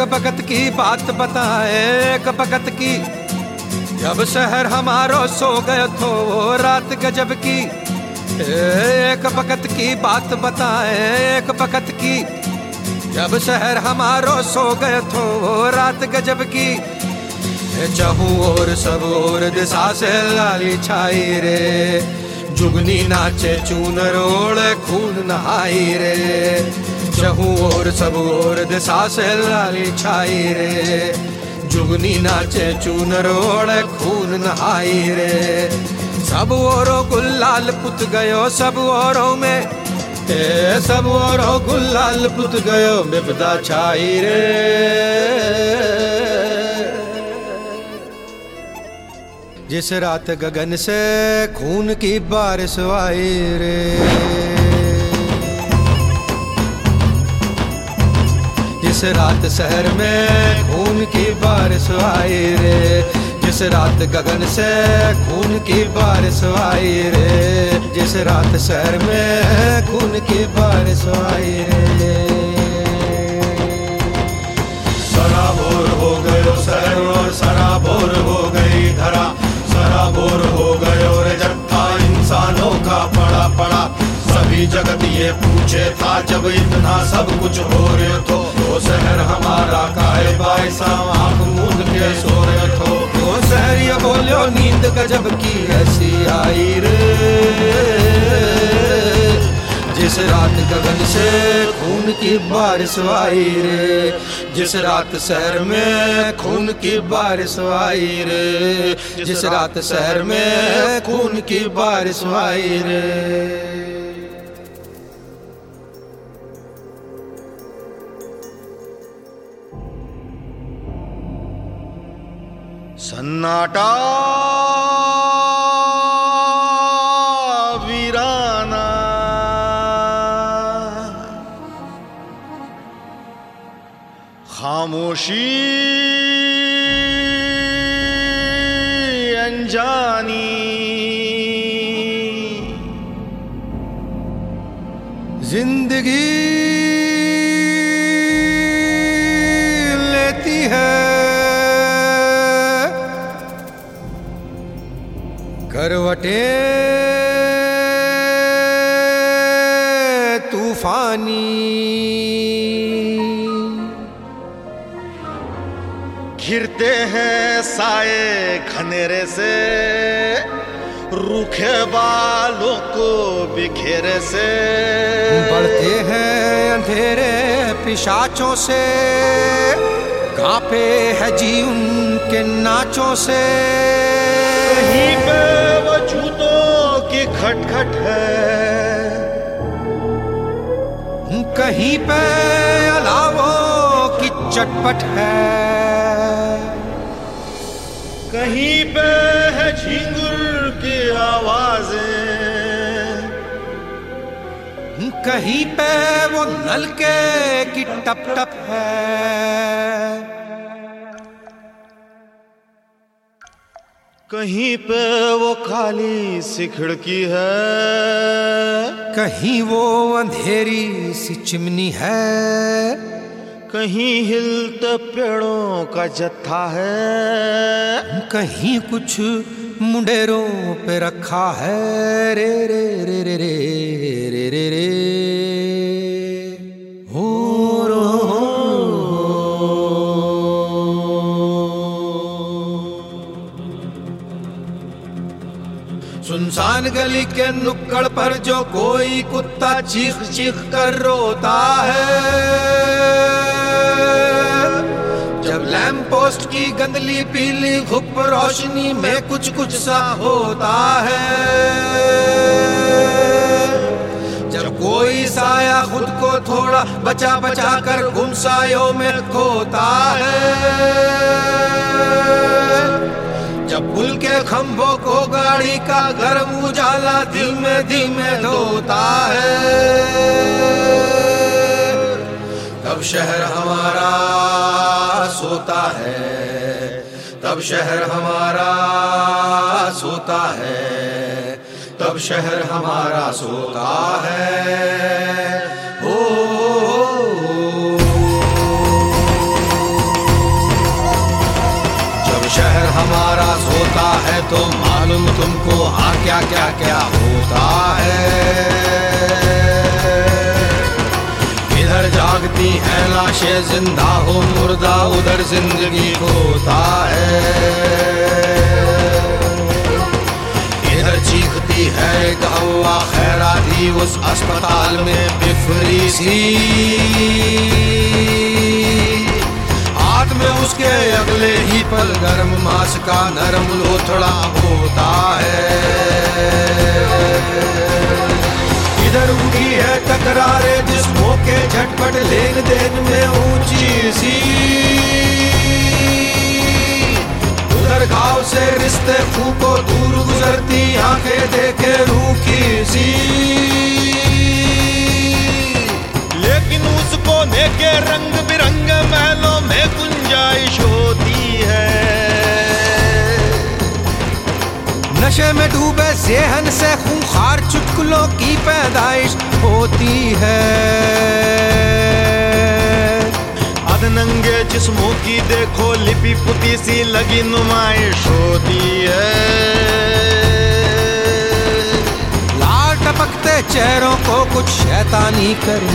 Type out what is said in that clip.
भगत की बात बताए, एक भगत की। जब शहर हमारो सो गयो थो वो रात गजब की। एक भगत की बात बताए, एक भगत की। जब शहर हमारो सो गयो थो वो रात गजब की। चहु और सब और दिशा से लाली छाई रे। जुगनी नाचे चूनर ओढ़े खून नहाई रे। चहु और सब और दिशा से लाली छाई रे। जुगनी नाचे चूनर ओढ़े खून नहाई रे। सब औरों गुलाल पुत गयो सब औरों में, सब औरों गुलाल पुत गयो विपदा छाई रे। जिस रात गगन से खून की बारिश आई रे। जिस रात शहर में खून की बारिश आई रे। जिस रात गगन से खून की बारिश आई रे। जिस रात शहर में खून की बारिश आई रे। सराबोर हो गयो शहर और सराबोर हो गई धरा। सराबोर हो गयो रे जत्था इंसानों का पड़ा पड़ा। सभी जगत ये पूछे था जब इतना सब कुछ हो रहे तो शहर हमारा काहे बाईसा आँख मूंद के सो रहे थो। वो शहर ये बोलियो नींद गजब की ऐसी आई रे। जिस रात गगन से खून की बारिश आई रे। जिस रात शहर में खून की बारिश आई रे। जिस रात शहर में खून की बारिश आई रे। सन्नाटा वीराना। खामोशी अनजानी। जिंदगी लेती है करवटे तूफानी। घिरते हैं साए घनेरे से रूखे बालों को बिखेरे से। बढ़ते हैं अंधेरे पिशाचों से कांपे है जी उनके नाचों से। कहीं पे वो जूतों की खटखट है। कहीं पे अलावों की चटपट है। कहीं पे है झिंगुर की आवाजें। कहीं पे वो नलके की टप टप है। कहीं पे वो काली सी खिड़की है। कहीं वो अंधेरी सी चिमनी है। कहीं हिलते पेड़ों का जत्था है। कहीं कुछ मुंडेरों पे रखा है रे रे रे रे रे रे रे रे हो रो। सुनसान गली के नुक्कड़ पर जो कोई कुत्ता चीख चीख कर रोता है। जब लैंप पोस्ट की गंदली पीली घुप रोशनी में कुछ कुछ सा होता है। जब कोई साया खुद को थोड़ा बचा बचा कर गुमसायों में खोता है। जब पुल के खंभों को गाड़ी का गर्म उजाला धीमे धीमे धोता है। तब शहर हमारा सोता है। तब शहर हमारा सोता है। तब शहर हमारा सोता है। ओ तो मालूम तुमको हाँ क्या क्या क्या होता है। इधर जागती है लाशें, जिंदा हो मुर्दा उधर जिंदगी खोता है। इधर चीखती है गौवा खैराती उस अस्पताल में बिफरी सी, हाथ में उसके अगले ही पल गर्म मांस का नरम लोथड़ा होता है। इधर उठी है टकरारे जिस्मों के झटपट लेन देन में ऊंची सी, उधर घाव से रिश्ते फूको दूर गुजरती आंखें देखे रूखी सी, लेकिन उसको लेके रंग बिरंगे महलों में गुंजाइश होती है। नशे में डूबे ज़हन से खूंखार चुटकुलों की पैदाइश होती है। अधनंगे जिस्मों की देखो लिपि पुती सी लगी नुमाइश होती है। लाल टपकते चेहरों को कुछ शैतानी कर